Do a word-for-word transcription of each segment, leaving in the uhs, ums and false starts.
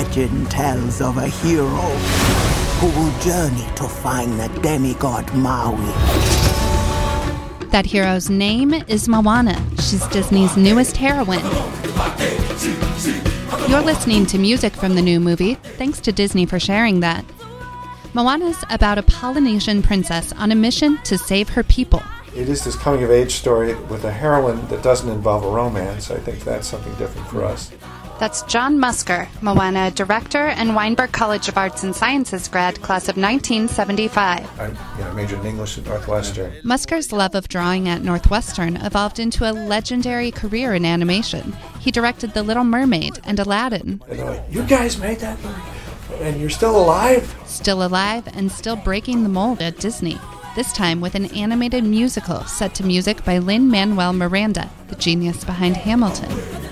legend tells of a hero who will journey to find the demigod Maui. That hero's name is Moana. She's Disney's newest heroine. You're listening to music from the new movie. Thanks to Disney for sharing that. Moana's about a Polynesian princess on a mission to save her people. It is this coming-of-age story with a heroine that doesn't involve a romance. I think that's something different for us. That's John Musker, Moana director and Weinberg College of Arts and Sciences grad, class of nineteen seventy-five. I you know, majored in English at Northwestern. Musker's love of drawing at Northwestern evolved into a legendary career in animation. He directed The Little Mermaid and Aladdin. And they're like, you guys made that movie? And you're still alive? Still alive and still breaking the mold at Disney. This time with an animated musical set to music by Lin-Manuel Miranda, the genius behind Hamilton.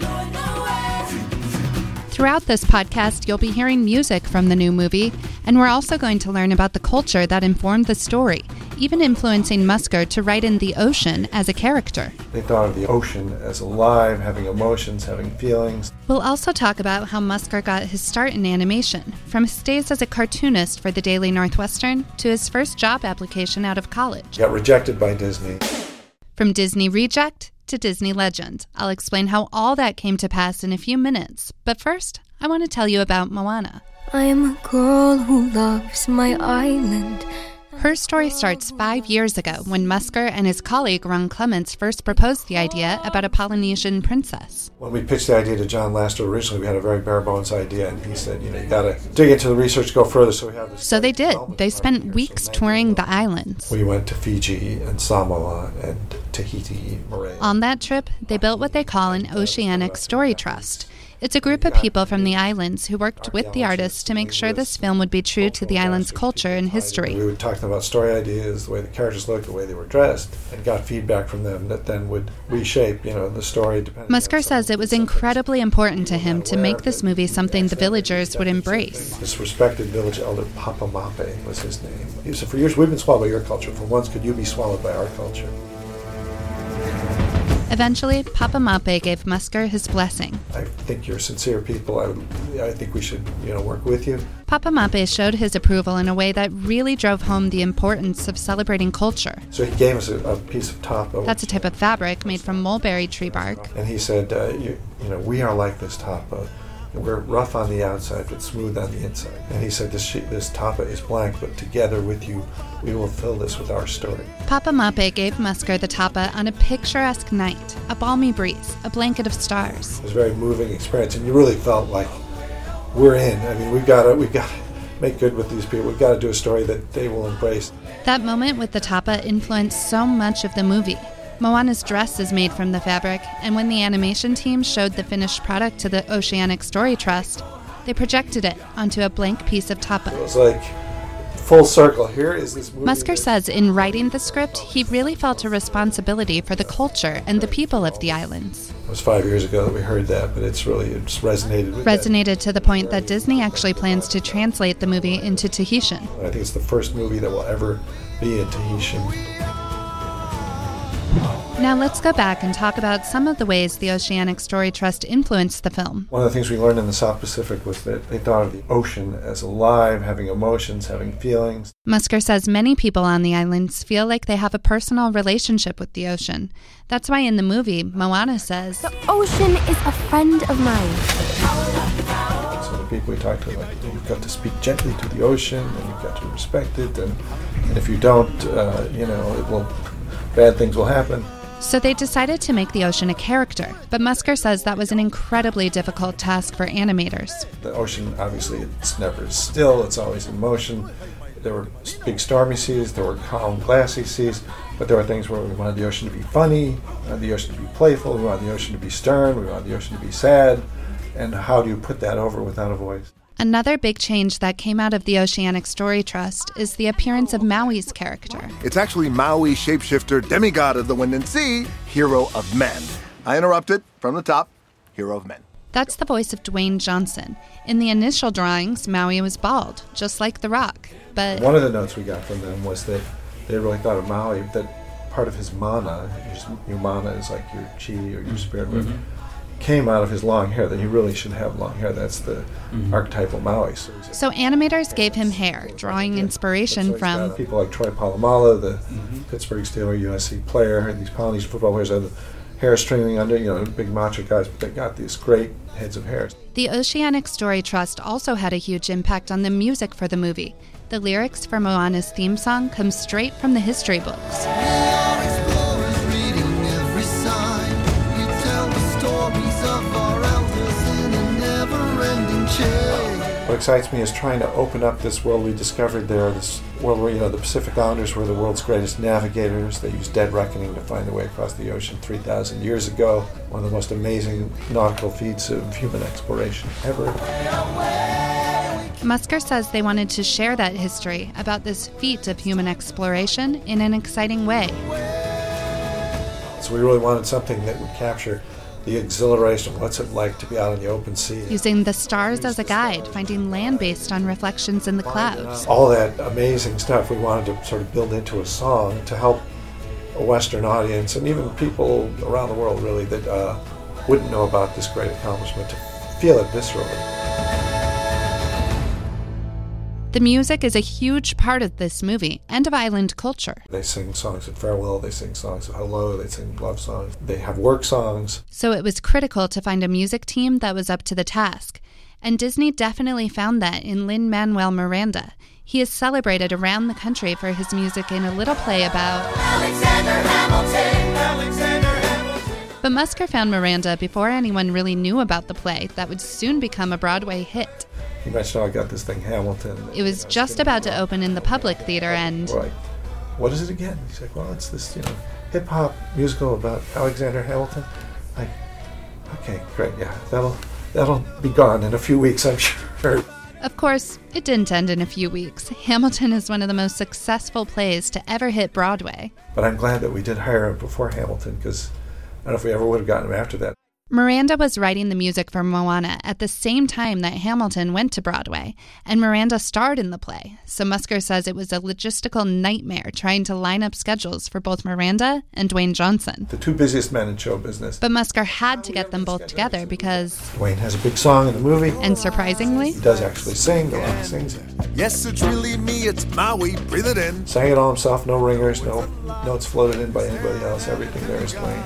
Throughout this podcast, you'll be hearing music from the new movie, and we're also going to learn about the culture that informed the story, even influencing Musker to write in the ocean as a character. They thought of the ocean as alive, having emotions, having feelings. We'll also talk about how Musker got his start in animation, from his days as a cartoonist for the Daily Northwestern to his first job application out of college. Got rejected by Disney. From Disney Reject to Disney Legend. I'll explain how all that came to pass in a few minutes. But first, I want to tell you about Moana. I am a girl who loves my island. Her story starts five years ago when Musker and his colleague Ron Clements first proposed the idea about a Polynesian princess. When we pitched the idea to John Lasseter originally, we had a very bare bones idea, and he said, you know, you got to dig into the research, go further, so we have this. So they did. They spent weeks touring the islands. We went to Fiji and Samoa and Tahiti, Moorea. On that trip, they built what they call an Oceanic Story Trust. It's a group of people from the islands who worked with the artists to make sure this film would be true to the island's culture and history. We would talk to them about story ideas, the way the characters looked, the way they were dressed, and got feedback from them that then would reshape, you know, the story. Musker says it was incredibly important to him to make this movie something the villagers would embrace. This respected village elder, Papa Mape was his name. He said, for years we've been swallowed by your culture. For once, could you be swallowed by our culture? Eventually, Papa Mape gave Musker his blessing. I think you're sincere people. I, would, I think we should, you know, work with you. Papa Mape showed his approval in a way that really drove home the importance of celebrating culture. So he gave us a, a piece of tapa. That's a type of fabric made from mulberry tree bark. And he said, uh, you, you know, we are like this tapa. We're rough on the outside, but smooth on the inside. And he said, this sheet, this tapa is blank, but together with you, we will fill this with our story. Papa Mape gave Musker the tapa on a picturesque night, a balmy breeze, a blanket of stars. It was a very moving experience, and you really felt like we're in. I mean, we've got to, we've got to make good with these people. We've got to do a story that they will embrace. That moment with the tapa influenced so much of the movie. Moana's dress is made from the fabric, and when the animation team showed the finished product to the Oceanic Story Trust, they projected it onto a blank piece of tapa. It was like full circle. Here is this movie. Musker says in writing the script, he really felt a responsibility for the culture and the people of the islands. It was five years ago that we heard that, but it's really, it's resonated with Resonated that. to the point that Disney actually plans to translate the movie into Tahitian. I think it's the first movie that will ever be in Tahitian. Now let's go back and talk about some of the ways the Oceanic Story Trust influenced the film. One of the things we learned in the South Pacific was that they thought of the ocean as alive, having emotions, having feelings. Musker says many people on the islands feel like they have a personal relationship with the ocean. That's why in the movie, Moana says, The ocean is a friend of mine. So the people we talked to, like, you've got to speak gently to the ocean, and you've got to respect it, and, and if you don't, uh, you know, it will, bad things will happen. So they decided to make the ocean a character, but Musker says that was an incredibly difficult task for animators. The ocean, obviously, it's never still, it's always in motion. There were big stormy seas, there were calm, glassy seas, but there were things where we wanted the ocean to be funny, we wanted the ocean to be playful, we wanted the ocean to be stern, we wanted the ocean to be sad, and how do you put that over without a voice? Another big change that came out of the Oceanic Story Trust is the appearance of Maui's character. It's actually Maui, shapeshifter, demigod of the wind and sea, hero of men. I interrupted from the top, hero of men. That's the voice of Dwayne Johnson. In the initial drawings, Maui was bald, just like The Rock. But one of the notes we got from them was that they really thought of Maui, that part of his mana, your, your mana is like your chi or your spirit, mm-hmm. came out of his long hair, that he really should have long hair. That's the mm-hmm. archetypal Maui. So, so animators gave him hair, drawing inspiration so from people like Troy Polamalu, the mm-hmm. Pittsburgh Steelers, U S C player. These Polynesian football players have the hair streaming under, you know, big macho guys, but they got these great heads of hair. The Oceanic Story Trust also had a huge impact on the music for the movie. The lyrics for Moana's theme song come straight from the history books. What excites me is trying to open up this world we discovered there, this world where, you know, the Pacific Islanders were the world's greatest navigators. They used dead reckoning to find their way across the ocean three thousand years ago. One of the most amazing nautical feats of human exploration ever. Musker says they wanted to share that history about this feat of human exploration in an exciting way. So we really wanted something that would capture the exhilaration of what's it like to be out in the open sea. Using the stars as a guide, finding land based on reflections in the clouds. All that amazing stuff we wanted to sort of build into a song to help a Western audience and even people around the world really that uh, wouldn't know about this great accomplishment to feel it viscerally. The music is a huge part of this movie and of island culture. They sing songs of farewell, they sing songs of hello, they sing love songs, they have work songs. So it was critical to find a music team that was up to the task. And Disney definitely found that in Lin-Manuel Miranda. He is celebrated around the country for his music in a little play about Alexander Hamilton. Alexander Hamilton. But Musker found Miranda before anyone really knew about the play that would soon become a Broadway hit. He mentioned, oh, I got this thing, Hamilton. It was just about to open in the Public Theater and... Right. What is it again? He's like, well, it's this, you know, hip-hop musical about Alexander Hamilton. Like, okay, great, yeah, that'll that'll be gone in a few weeks, I'm sure. Of course, it didn't end in a few weeks. Hamilton is one of the most successful plays to ever hit Broadway. But I'm glad that we did hire him before Hamilton, because I don't know if we ever would have gotten him after that. Miranda was writing the music for Moana at the same time that Hamilton went to Broadway, and Miranda starred in the play, so Musker says it was a logistical nightmare trying to line up schedules for both Miranda and Dwayne Johnson. The two busiest men in show business. But Musker had to get them both together because... Dwayne has a big song in the movie. And surprisingly... He does actually sing, the line he sings it. Yes, it's really me, it's Maui, breathe it in. Sang it all himself, no ringers, no notes floated in by anybody else, everything there is Dwayne.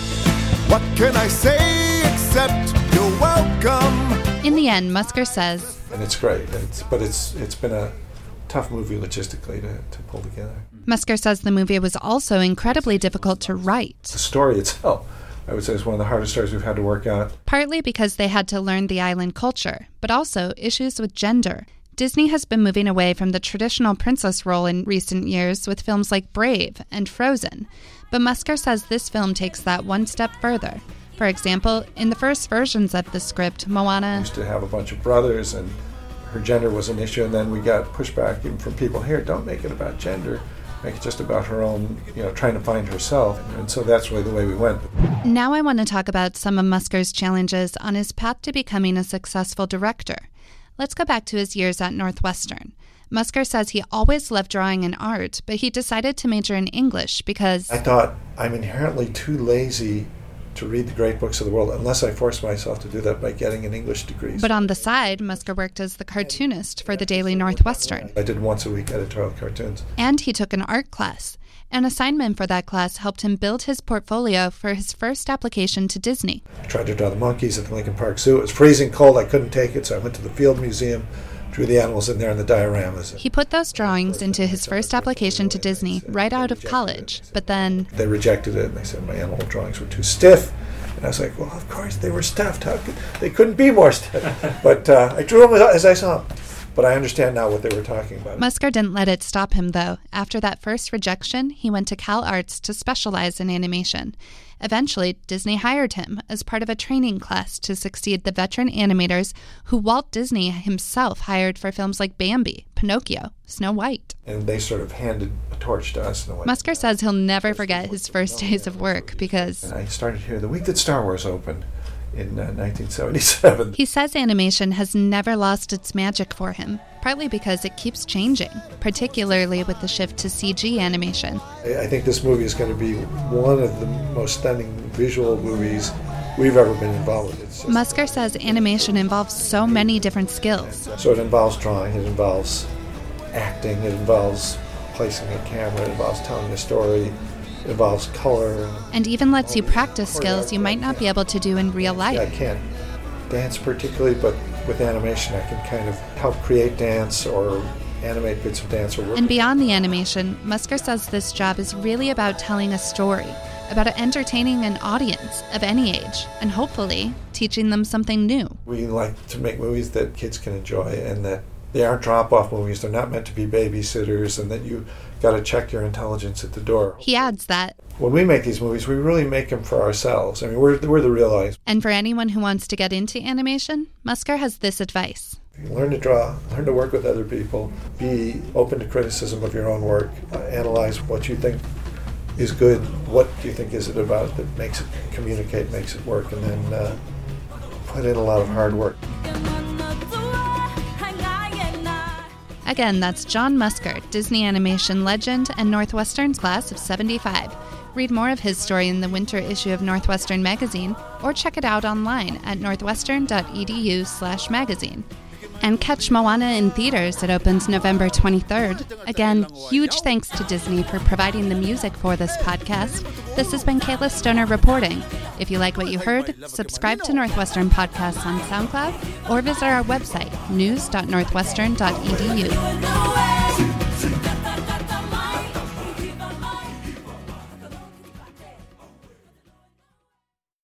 What can I say except you're welcome? In the end, Musker says... And it's great, it's, but it's it's been a tough movie logistically to, to pull together. Musker says the movie was also incredibly difficult to write. The story itself, I would say, is one of the hardest stories we've had to work out. Partly because they had to learn the island culture, but also issues with gender. Disney has been moving away from the traditional princess role in recent years with films like Brave and Frozen. But Musker says this film takes that one step further. For example, in the first versions of the script, Moana used to have a bunch of brothers, and her gender was an issue, and then we got pushback even from people here, don't make it about gender, make it just about her own, you know, trying to find herself. And so that's really the way we went. Now I want to talk about some of Musker's challenges on his path to becoming a successful director. Let's go back to his years at Northwestern. Musker says he always loved drawing and art, but he decided to major in English because... I thought, I'm inherently too lazy to read the great books of the world unless I force myself to do that by getting an English degree. But on the side, Musker worked as the cartoonist for the Daily Northwestern. I did once a week editorial cartoons. And he took an art class. An assignment for that class helped him build his portfolio for his first application to Disney. I tried to draw the monkeys at the Lincoln Park Zoo. It was freezing cold. I couldn't take it, so I went to the Field Museum, drew the animals in there and the dioramas. He put those drawings into his first application to Disney right out of college, but then... They rejected it, and they said my animal drawings were too stiff. And I was like, well, of course, they were stuffed. How could, they couldn't be more stiff. But uh, I drew them as I saw them. But I understand now what they were talking about. Musker didn't let it stop him, though. After that first rejection, he went to Cal Arts to specialize in animation. Eventually, Disney hired him as part of a training class to succeed the veteran animators who Walt Disney himself hired for films like Bambi, Pinocchio, Snow White. And they sort of handed a torch to us. In a way. Musker says he'll never forget his first days of work because... And I started here the week that Star Wars opened in uh, nineteen seventy-seven. He says animation has never lost its magic for him, partly because it keeps changing, particularly with the shift to C G animation. I think this movie is going to be one of the most stunning visual movies we've ever been involved with. It's just, Musker says animation involves so many different skills. so it involves drawing, it involves acting, it involves placing a camera, it involves telling a story, it involves color. And even lets you practice skills you might not be able to do in real life. Yeah, I can't dance particularly, but with animation I can kind of help create dance or animate bits of dance. Or work. And beyond the animation, Musker says this job is really about telling a story, about entertaining an audience of any age, and hopefully teaching them something new. We like to make movies that kids can enjoy and that they aren't drop-off movies. They're not meant to be babysitters and that you got to check your intelligence at the door. He adds that when we make these movies, we really make them for ourselves. I mean, we're, we're the real eyes. And for anyone who wants to get into animation, Musker has this advice. Learn to draw, learn to work with other people, be open to criticism of your own work, uh, analyze what you think is good, what do you think is it about that makes it communicate, makes it work, and then uh, put in a lot of hard work. Again, that's John Musker, Disney animation legend and Northwestern's class of seventy-five. Read more of his story in the winter issue of Northwestern Magazine, or check it out online at northwestern.edu slash magazine. And catch Moana in theaters. It opens November twenty-third. Again, huge thanks to Disney for providing the music for this podcast. This has been Kayla Stoner reporting. If you like what you heard, subscribe to Northwestern Podcasts on SoundCloud or visit our website, news dot northwestern dot e d u.